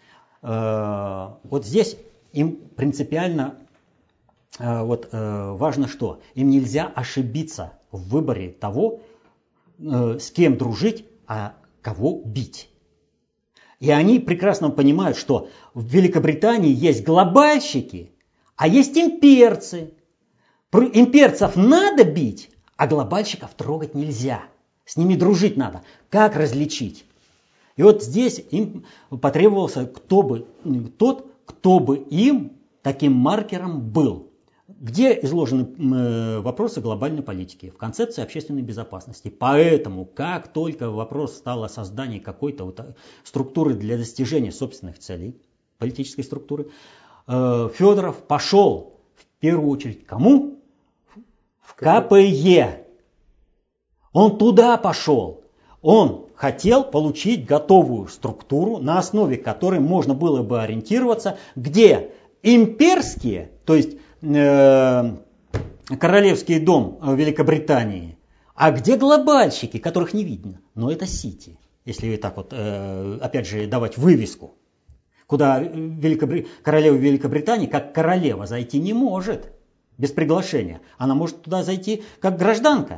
вот здесь им принципиально вот, важно что? Им нельзя ошибиться в выборе того, с кем дружить, а кого бить. И они прекрасно понимают, что в Великобритании есть глобальщики, а есть имперцы. Имперцев надо бить, а глобальщиков трогать нельзя. С ними дружить надо. Как различить? И вот здесь им потребовался кто бы, тот, кто бы им таким маркером был. Где изложены вопросы глобальной политики? В концепции общественной безопасности. Поэтому, как только вопрос стал о создании какой-то вот структуры для достижения собственных целей, политической структуры, Федоров пошел в первую очередь кому? В ка пэ е. Он туда пошел. Он хотел получить готовую структуру, на основе которой можно было бы ориентироваться, где имперские, то есть э, королевский дом Великобритании, а где глобальщики, которых не видно. Но это Сити, если так вот, э, опять же, давать вывеску, куда Великобри... королева Великобритании, как королева, зайти не может без приглашения. Она может туда зайти как гражданка.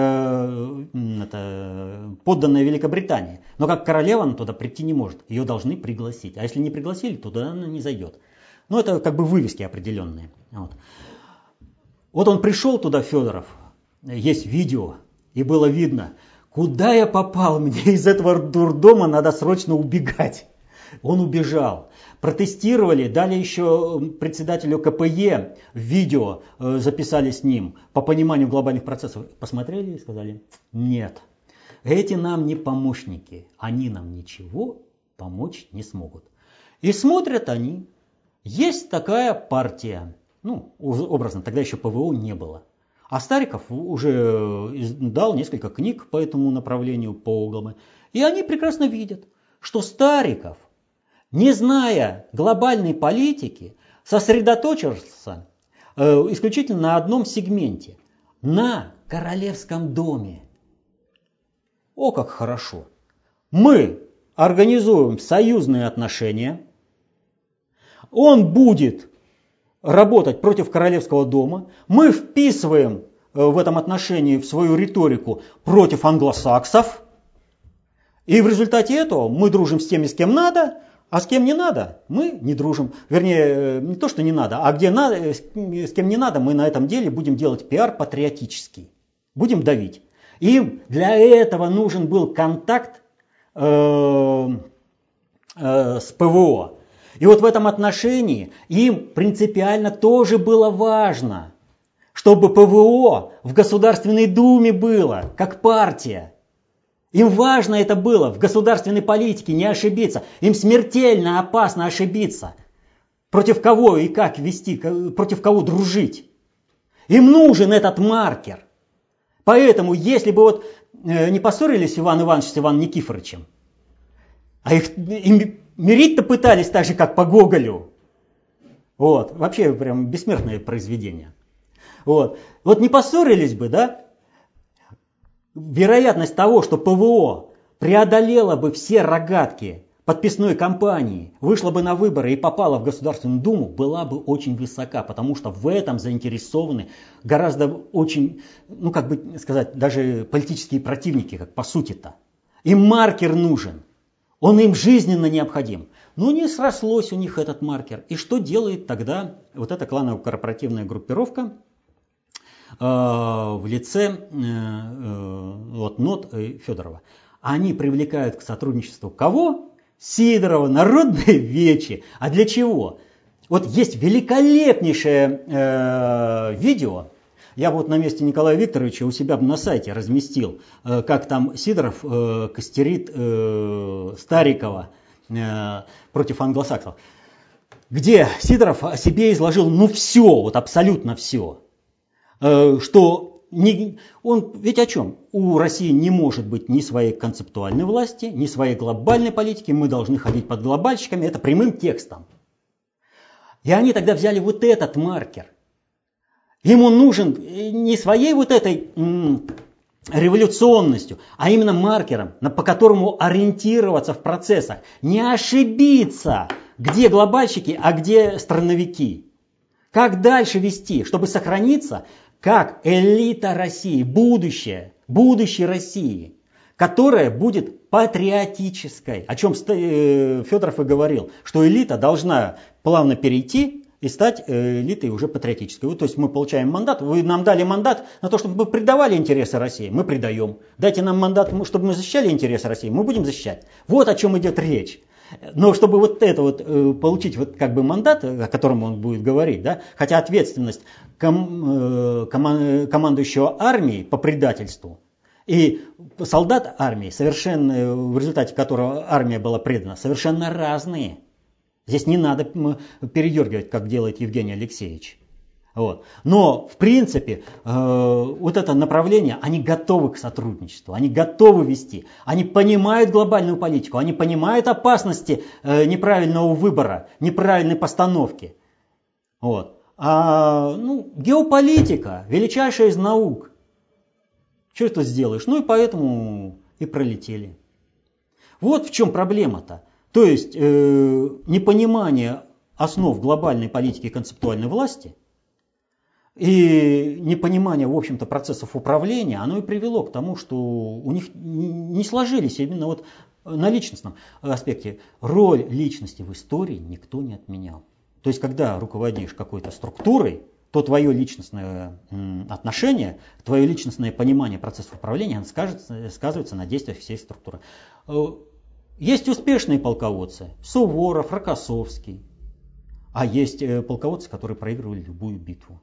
Это, подданная Великобритании. Но как королева она туда прийти не может. Ее должны пригласить. А если не пригласили, то туда она не зайдет. Ну, это как бы вывески определенные. Вот. Вот он пришел туда, Федоров. Есть видео. И было видно, куда я попал. Мне из этого дурдома надо срочно убегать. Он убежал. Протестировали, дали еще председателю ка пэ е видео, э, записали с ним по пониманию глобальных процессов. Посмотрели и сказали, нет, эти нам не помощники, они нам ничего помочь не смогут. И смотрят они, есть такая партия, ну, образно, тогда еще пэ вэ о не было. А Стариков уже дал несколько книг по этому направлению, по углам. И они прекрасно видят, что Стариков, не зная глобальной политики, сосредоточился э, исключительно на одном сегменте, на королевском доме. О, как хорошо! Мы организуем союзные отношения, он будет работать против королевского дома, мы вписываем э, в этом отношении в свою риторику против англосаксов, и в результате этого мы дружим с теми, с кем надо, а с кем не надо, мы не дружим. Вернее, не то, что не надо, а где надо, с кем не надо, мы на этом деле будем делать пиар патриотический. Будем давить. Им для этого нужен был контакт э, э, с пэ вэ о. И вот в этом отношении им принципиально тоже было важно, чтобы пэ вэ о в Государственной Думе было, как партия. Им важно это было в государственной политике не ошибиться. Им смертельно опасно ошибиться. против кого и как вести, против кого дружить. Им нужен этот маркер. Поэтому, если бы вот не поссорились Иван Иванович с Иваном Никифоровичем, а их им мирить-то пытались так же, как по Гоголю. Вот, вообще прям бессмертное произведение. Вот, вот не поссорились бы, да? Вероятность того, что ПВО преодолела бы все рогатки подписной кампании, вышла бы на выборы и попала в Государственную Думу, была бы очень высока, потому что в этом заинтересованы гораздо очень, ну как бы сказать, даже политические противники, как по сути-то. Им маркер нужен, он им жизненно необходим. Но не срослось у них этот маркер. И что делает тогда вот эта кланово-корпоративная группировка э, в лице э, э, вот, НОТ и Федорова? Они привлекают к сотрудничеству кого? Сидорова, Народные Вечи. А для чего? Вот есть великолепнейшее э, видео. Я вот на месте Николая Викторовича у себя на сайте разместил, э, как там Сидоров э, костерит э, Старикова э, против англосаксов. Где Сидоров о себе изложил ну все, вот абсолютно все. Э, что не, он ведь о чем? У России не может быть ни своей концептуальной власти, ни своей глобальной политики. Мы должны ходить под глобальщиками. Это прямым текстом. И они тогда взяли вот этот маркер. Ему нужен не своей вот этой м, революционностью, а именно маркером, по которому ориентироваться в процессах. Не ошибиться, где глобальщики, а где страновики. Как дальше вести, чтобы сохраниться как элита России, будущее, будущее России, которая будет патриотической. О чем Федоров и говорил, что элита должна плавно перейти и стать элитой уже патриотической. Вот, то есть мы получаем мандат, вы нам дали мандат на то, чтобы мы предавали интересы России, мы предаем. Дайте нам мандат, чтобы мы защищали интересы России, мы будем защищать. Вот о чем идет речь. Но чтобы вот это вот получить вот как бы мандат, о котором он будет говорить, да, хотя ответственность ком, коман, командующего армией по предательству и солдат армии, совершенно, в результате которого армия была предана, совершенно разные. Здесь не надо передергивать, как делает Евгений Алексеевич. Вот. Но, в принципе, э, вот это направление, они готовы к сотрудничеству, они готовы вести, они понимают глобальную политику, они понимают опасности э, неправильного выбора, неправильной постановки. Вот. А ну, геополитика, величайшая из наук. Что ты сделаешь? Ну и поэтому и пролетели. Вот в чем проблема-то. То есть э, непонимание основ глобальной политики и концептуальной власти и непонимание, в общем-то, процессов управления, оно и привело к тому, что у них не сложились именно вот на личностном аспекте. Роль личности в истории никто не отменял. То есть, когда руководишь какой-то структурой, то твое личностное отношение, твое личностное понимание процессов управления сказывается на действиях всей структуры. Есть успешные полководцы, Суворов, Рокоссовский, а есть полководцы, которые проигрывали любую битву.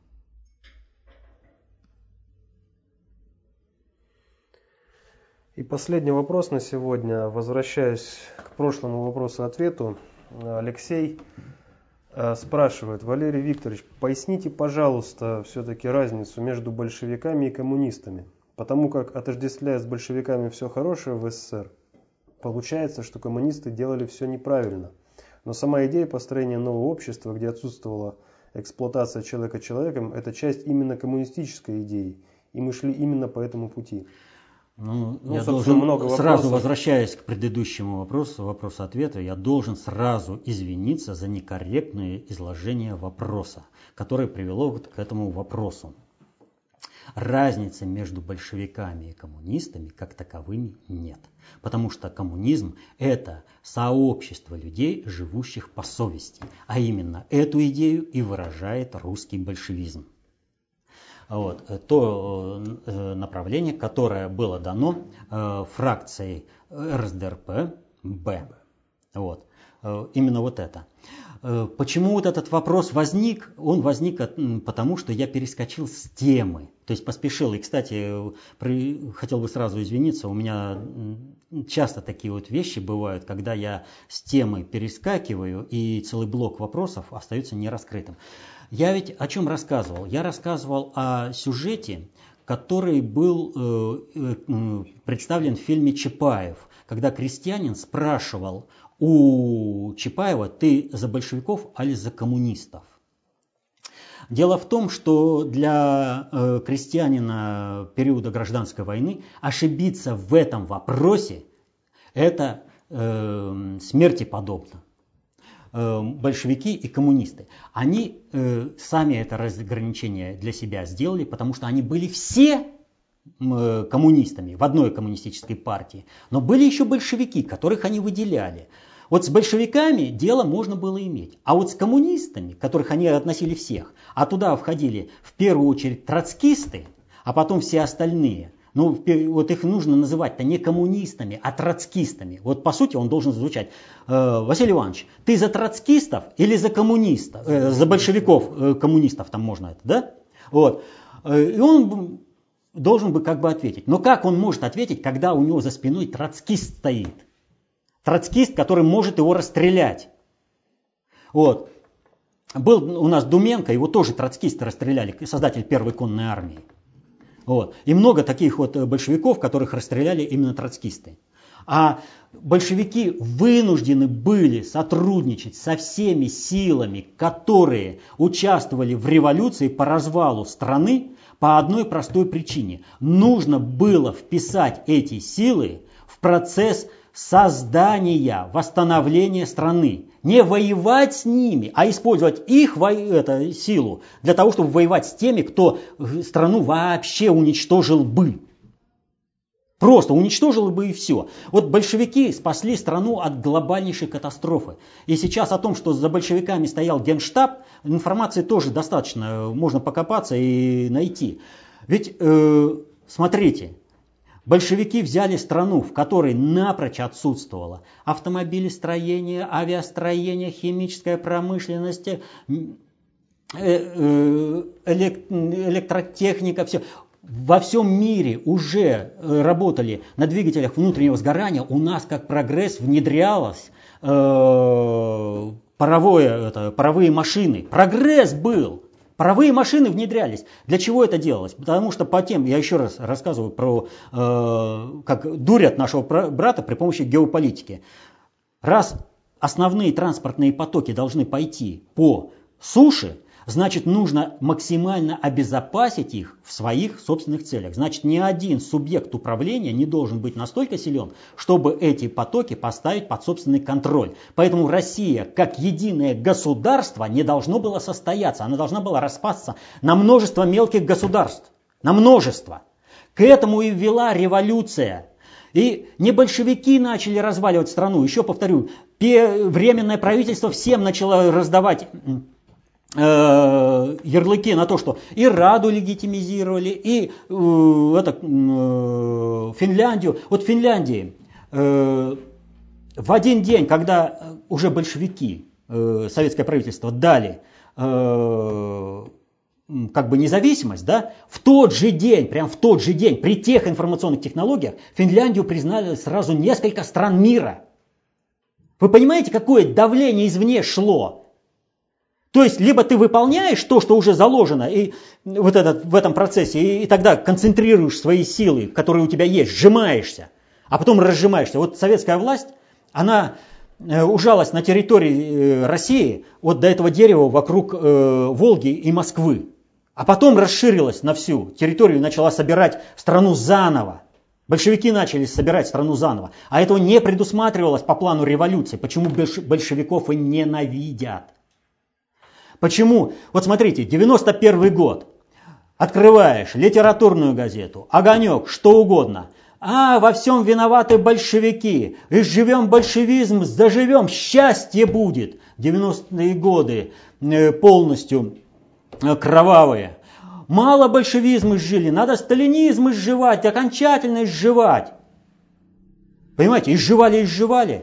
И последний вопрос на сегодня. Возвращаясь к прошлому вопросу-ответу, Алексей спрашивает: Валерий Викторович, поясните, пожалуйста, все-таки разницу между большевиками и коммунистами, потому как, отождествляя с большевиками все хорошее в СССР, получается, что коммунисты делали все неправильно. Но сама идея построения нового общества, где отсутствовала эксплуатация человека человеком, это часть именно коммунистической идеи, и мы шли именно по этому пути. Ну, ну, я должен, много сразу возвращаясь к предыдущему вопросу, вопросу-ответа, я должен сразу извиниться за некорректное изложение вопроса, которое привело вот к этому вопросу. Разницы между большевиками и коммунистами как таковыми нет. Потому что коммунизм – это сообщество людей, живущих по совести. А именно эту идею и выражает русский большевизм. Вот, то направление, которое было дано э, фракцией эр эс дэ эр пэ Б. Вот. именно вот это. Почему вот этот вопрос возник? Он возник потому, что я перескочил с темы, то есть поспешил. И, кстати, хотел бы сразу извиниться, у меня часто такие вот вещи бывают, когда я с темы перескакиваю, и целый блок вопросов остается нераскрытым. Я ведь о чем рассказывал? Я рассказывал о сюжете, который был представлен в фильме «Чапаев», когда крестьянин спрашивал у Чапаева: ты за большевиков или за коммунистов? Дело в том, что для э, крестьянина периода гражданской войны ошибиться в этом вопросе – это э, смерти подобно. Э, большевики и коммунисты, они э, сами это разграничение для себя сделали, потому что они были все коммунистами в одной коммунистической партии, но были еще большевики, которых они выделяли. Вот с большевиками дело можно было иметь, а вот с коммунистами, которых они относили всех, а туда входили в первую очередь троцкисты, а потом все остальные, ну вот их нужно называть-то не коммунистами, а троцкистами. Вот по сути он должен звучать: Василий Иванович, ты за троцкистов или за коммунистов, э, за большевиков, э, коммунистов там можно это, да? Вот. И он должен бы как бы ответить. Но как он может ответить, когда у него за спиной троцкист стоит? Троцкист, который может его расстрелять. Вот. Был у нас Думенко, его тоже троцкисты расстреляли, создатель первой конной армии. Вот. И много таких вот большевиков, которых расстреляли именно троцкисты. А большевики вынуждены были сотрудничать со всеми силами, которые участвовали в революции по развалу страны, по одной простой причине. Нужно было вписать эти силы в процесс создания, восстановления страны. Не воевать с ними, а использовать их это, силу для того, чтобы воевать с теми, кто страну вообще уничтожил бы. Просто уничтожил бы и все. Вот большевики спасли страну от глобальнейшей катастрофы. И сейчас о том, что за большевиками стоял Генштаб, информации тоже достаточно, можно покопаться и найти. Ведь, э, смотрите, большевики взяли страну, в которой напрочь отсутствовало автомобилестроение, авиастроение, химическая промышленность, электротехника, все. Во всем мире уже работали на двигателях внутреннего сгорания. У нас как прогресс внедрялось э, паровое, это, паровые машины. Прогресс был. Паровые машины внедрялись. Для чего это делалось? Потому что по тем, я еще раз рассказываю про, э, как дурят нашего брата при помощи геополитики. Раз основные транспортные потоки должны пойти по суше, значит, нужно максимально обезопасить их в своих собственных целях. Значит, ни один субъект управления не должен быть настолько силен, чтобы эти потоки поставить под собственный контроль. Поэтому Россия, как единое государство, не должно было состояться. Она должна была распасться на множество мелких государств. На множество. К этому и ввела революция. И не большевики начали разваливать страну. Еще повторю, временное правительство всем начало раздавать ярлыки на то, что и Раду легитимизировали, и э, это, э, Финляндию. Вот в Финляндии э, в один день, когда уже большевики, э, советское правительство, дали э, как бы независимость, да, в тот же день, прям в тот же день, при тех информационных технологиях, Финляндию признали сразу несколько стран мира. Вы понимаете, какое давление извне шло? То есть, либо ты выполняешь то, что уже заложено и вот этот, в этом процессе, и, и тогда концентрируешь свои силы, которые у тебя есть, сжимаешься, а потом разжимаешься. Вот советская власть, она э, ужалась на территории э, России вот до этого дерева вокруг э, Волги и Москвы. А потом расширилась на всю территорию и начала собирать страну заново. Большевики начали собирать страну заново. А этого не предусматривалось по плану революции. Почему большевиков и ненавидят? Почему? Вот смотрите, девяносто первый год. Открываешь литературную газету, «Огонек», что угодно. А, во всем виноваты большевики. Изживем большевизм, заживем, счастье будет. девяностые годы полностью кровавые. Мало большевизм изжили, надо сталинизм изживать, окончательно изживать. Понимаете, изживали, изживали.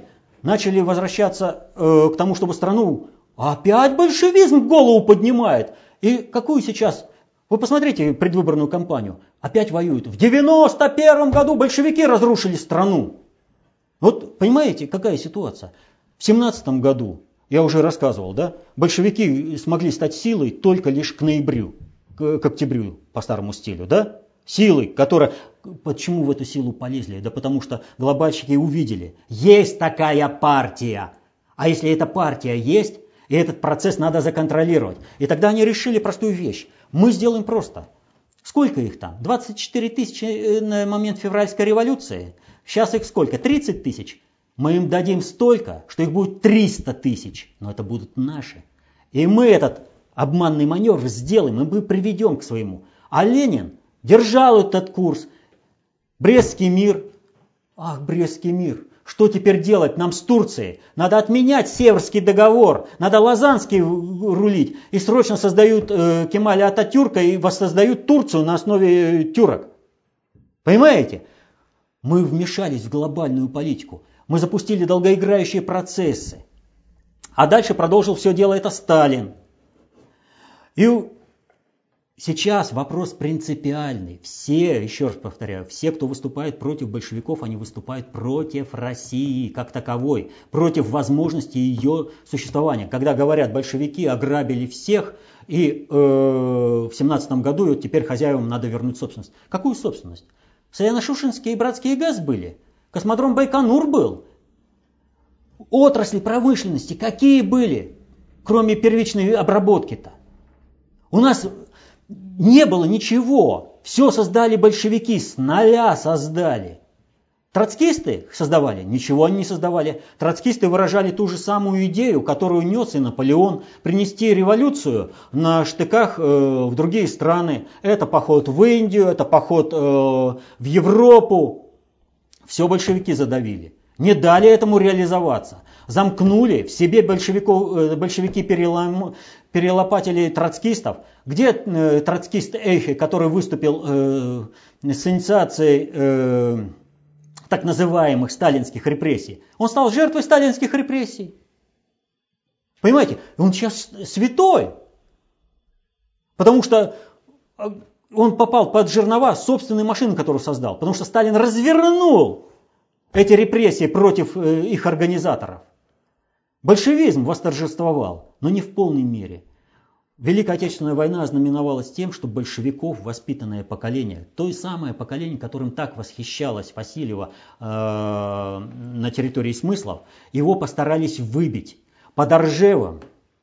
начали возвращаться э, к тому, чтобы страну... Опять большевизм голову поднимает. И какую сейчас... Вы посмотрите предвыборную кампанию. Опять воюют. В девяносто первом году большевики разрушили страну. Вот понимаете, какая ситуация? В семнадцатом году, я уже рассказывал, да, большевики смогли стать силой только лишь к ноябрю, к, к октябрю по старому стилю, да? Силой, которая... Почему в эту силу полезли? Да потому что глобальщики увидели, есть такая партия. А если эта партия есть, и этот процесс надо законтролировать. И тогда они решили простую вещь. Мы сделаем просто. Сколько их там? двадцать четыре тысячи на момент февральской революции. Сейчас их сколько? тридцать тысяч. Мы им дадим столько, что их будет триста тысяч. Но это будут наши. И мы этот обманный маневр сделаем, и мы приведем к своему. А Ленин держал этот курс. Брестский мир. Ах, Брестский мир. Что теперь делать нам с Турцией? Надо отменять Северский договор, надо Лозаннский рулить. И срочно создают э, Кемаля Ататюрка и воссоздают Турцию на основе э, тюрок. Понимаете? Мы вмешались в глобальную политику. Мы запустили долгоиграющие процессы. А дальше продолжил все дело это Сталин. И сейчас вопрос принципиальный. Все, еще раз повторяю, все, кто выступает против большевиков, они выступают против России как таковой, против возможности ее существования. Когда говорят, большевики ограбили всех, и э, в семнадцатом году и вот теперь хозяевам надо вернуть собственность. Какую собственность? Саяно-Шушенские и Братские ГАЗ были, космодром Байконур был. Отрасли промышленности какие были, кроме первичной обработки-то? У нас... Не было ничего. Все создали большевики, с нуля создали. Троцкисты создавали? Ничего они не создавали. Троцкисты выражали ту же самую идею, которую нес и Наполеон. Принести революцию на штыках э, в другие страны. Это поход в Индию, это поход э, в Европу. Все большевики задавили. Не дали этому реализоваться. Замкнули, в себе большевиков, э, большевики перелом, перелопатили троцкистов. Где э, троцкист Эйхе, который выступил э, с инициацией э, так называемых сталинских репрессий? Он стал жертвой сталинских репрессий. Понимаете, он сейчас святой. Потому что он попал под жернова собственной машины, которую создал. Потому что Сталин развернул эти репрессии против э, их организаторов. Большевизм восторжествовал, но не в полной мере. Великая Отечественная война ознаменовалась тем, что большевиков, воспитанное поколение, то самое поколение, которым так восхищалась Васильева э, на территории смыслов, его постарались выбить. Под Ржевом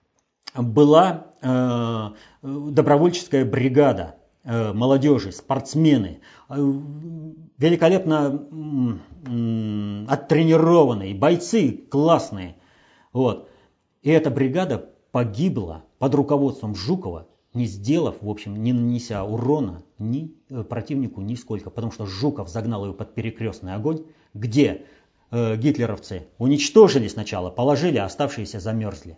была э, добровольческая бригада э, молодежи, спортсмены, э, великолепно э, оттренированные, бойцы классные. Вот. И эта бригада погибла под руководством Жукова, не сделав, в общем, не нанеся урона ни противнику нисколько, потому что Жуков загнал ее под перекрестный огонь, где э, гитлеровцы уничтожили сначала, положили, а оставшиеся замерзли.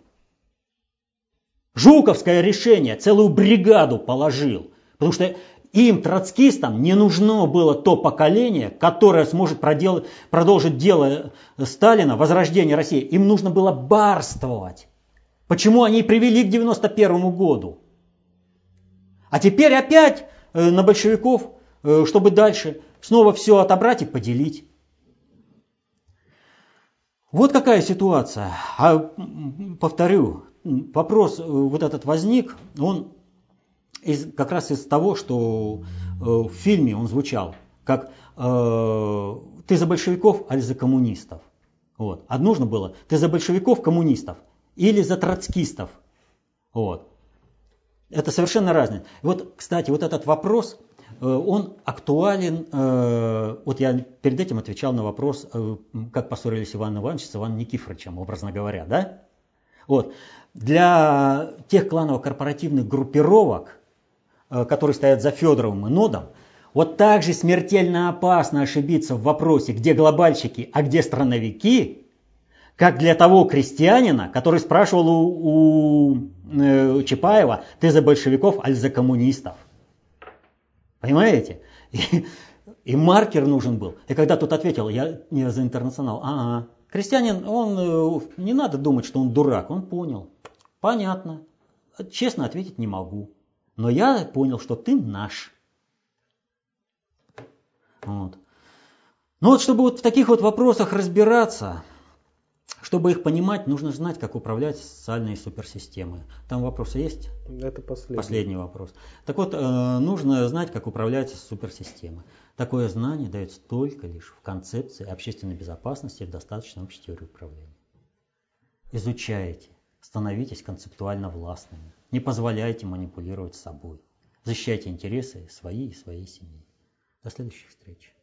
Жуковское решение целую бригаду положил, потому что им, троцкистам, не нужно было то поколение, которое сможет проделать, продолжить дело Сталина, возрождение России. Им нужно было барствовать. Почему они и привели к девяносто первому году? А теперь опять э, на большевиков, э, чтобы дальше снова все отобрать и поделить. Вот какая ситуация. А повторю, вопрос э, вот этот возник, он из, как раз из того, что э, в фильме он звучал, как э, «Ты за большевиков, а за коммунистов?» Вот. А нужно было «Ты за большевиков, коммунистов?» или за троцкистов. Вот. Это совершенно разное. Вот, кстати, вот этот вопрос, он актуален. Вот я перед этим отвечал на вопрос, как поссорились Иван Иванович с Иваном Никифоровичем, образно говоря. Да? Вот. Для тех кланово-корпоративных группировок, которые стоят за Федоровым и Нодом, вот так же смертельно опасно ошибиться в вопросе, где глобальщики, а где страновики, как для того крестьянина, который спрашивал у, у э, Чапаева, ты за большевиков, аль за коммунистов. Понимаете? И, и маркер нужен был. И когда тот ответил, я, я за интернационал, ага, Крестьянин, он, не надо думать, что он дурак, он понял. Понятно. Честно ответить не могу. Но я понял, что ты наш. Вот. Ну вот, чтобы вот в таких вот вопросах разбираться, чтобы их понимать, нужно знать, как управлять социальной суперсистемой. Там вопросы есть? Это последний. Последний вопрос. Так вот, нужно знать, как управлять суперсистемой. Такое знание дается только лишь в концепции общественной безопасности в достаточной общей теории управления. Изучайте, становитесь концептуально властными, не позволяйте манипулировать собой, защищайте интересы свои и своей семьи. До следующих встреч.